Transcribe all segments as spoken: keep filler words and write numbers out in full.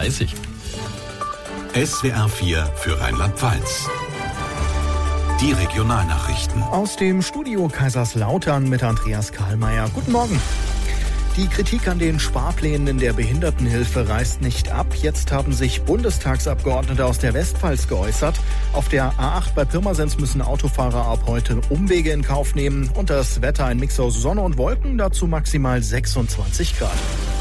dreißig. S W R vier für Rheinland-Pfalz. Die Regionalnachrichten. Aus dem Studio Kaiserslautern mit Andreas Karlmeier. Guten Morgen. Die Kritik an den Sparplänen in der Behindertenhilfe reißt nicht ab. Jetzt haben sich Bundestagsabgeordnete aus der Westpfalz geäußert. Auf der A acht bei Pirmasens müssen Autofahrer ab heute Umwege in Kauf nehmen. Und das Wetter ein Mix aus Sonne und Wolken, dazu maximal sechsundzwanzig Grad.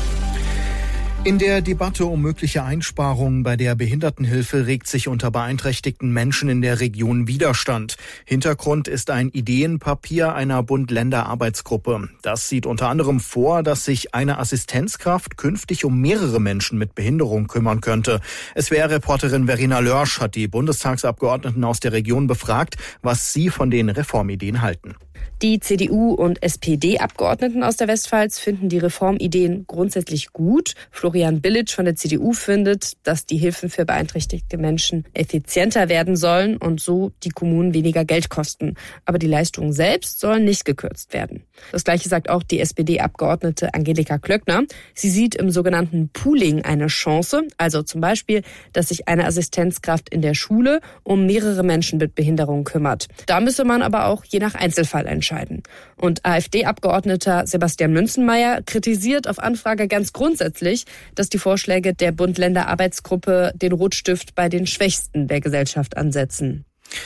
In der Debatte um mögliche Einsparungen bei der Behindertenhilfe regt sich unter beeinträchtigten Menschen in der Region Widerstand. Hintergrund ist ein Ideenpapier einer Bund-Länder-Arbeitsgruppe. Das sieht unter anderem vor, dass sich eine Assistenzkraft künftig um mehrere Menschen mit Behinderung kümmern könnte. S W R-Reporterin Verena Lörsch hat die Bundestagsabgeordneten aus der Region befragt, was sie von den Reformideen halten. Die C D U- und S P D-Abgeordneten aus der Westpfalz finden die Reformideen grundsätzlich gut. Florian Billitsch von der C D U findet, dass die Hilfen für beeinträchtigte Menschen effizienter werden sollen und so die Kommunen weniger Geld kosten. Aber die Leistungen selbst sollen nicht gekürzt werden. Das Gleiche sagt auch die S P D-Abgeordnete Angelika Klöckner. Sie sieht im sogenannten Pooling eine Chance, also zum Beispiel, dass sich eine Assistenzkraft in der Schule um mehrere Menschen mit Behinderung kümmert. Da müsse man aber auch je nach Einzelfall entscheiden. Und AfD-Abgeordneter Sebastian Münzenmaier kritisiert auf Anfrage ganz grundsätzlich, dass die Vorschläge der Bund-Länder-Arbeitsgruppe den Rotstift bei den Schwächsten der Gesellschaft ansetzen.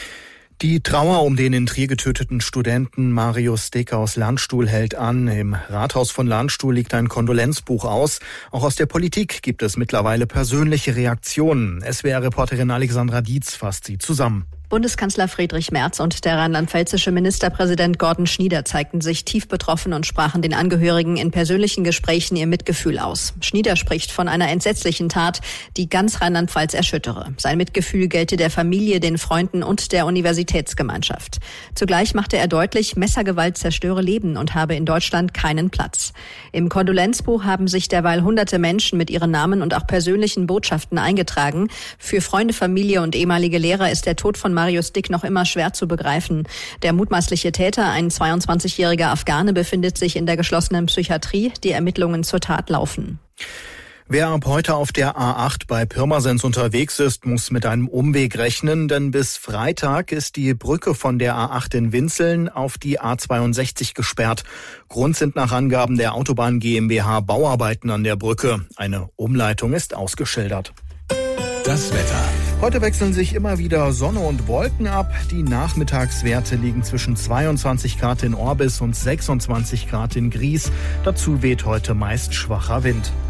Die Trauer um den in Trier getöteten Studenten Marius Stick aus Landstuhl hält an. Im Rathaus von Landstuhl liegt ein Kondolenzbuch aus. Auch aus der Politik gibt es mittlerweile persönliche Reaktionen. S W R-Reporterin Alexandra Dietz fasst sie zusammen. Bundeskanzler Friedrich Merz und der rheinland-pfälzische Ministerpräsident Gordon Schnieder zeigten sich tief betroffen und sprachen den Angehörigen in persönlichen Gesprächen ihr Mitgefühl aus. Schnieder spricht von einer entsetzlichen Tat, die ganz Rheinland-Pfalz erschüttere. Sein Mitgefühl gelte der Familie, den Freunden und der Universitätsgemeinschaft. Zugleich machte er deutlich, Messergewalt zerstöre Leben und habe in Deutschland keinen Platz. Im Kondolenzbuch haben sich derweil hunderte Menschen mit ihren Namen und auch persönlichen Botschaften eingetragen. Für Freunde, Familie und ehemalige Lehrer ist der Tod von Marius Stick noch immer schwer zu begreifen. Der mutmaßliche Täter, ein zweiundzwanzigjähriger Afghane, befindet sich in der geschlossenen Psychiatrie. Die Ermittlungen zur Tat laufen. Wer ab heute auf der A acht bei Pirmasens unterwegs ist, muss mit einem Umweg rechnen, denn bis Freitag ist die Brücke von der A acht in Winzeln auf die A zweiundsechzig gesperrt. Grund sind nach Angaben der Autobahn GmbH Bauarbeiten an der Brücke. Eine Umleitung ist ausgeschildert. Das Wetter. Heute wechseln sich immer wieder Sonne und Wolken ab. Die Nachmittagswerte liegen zwischen zweiundzwanzig Grad in Orbis und sechsundzwanzig Grad in Gries. Dazu weht heute meist schwacher Wind.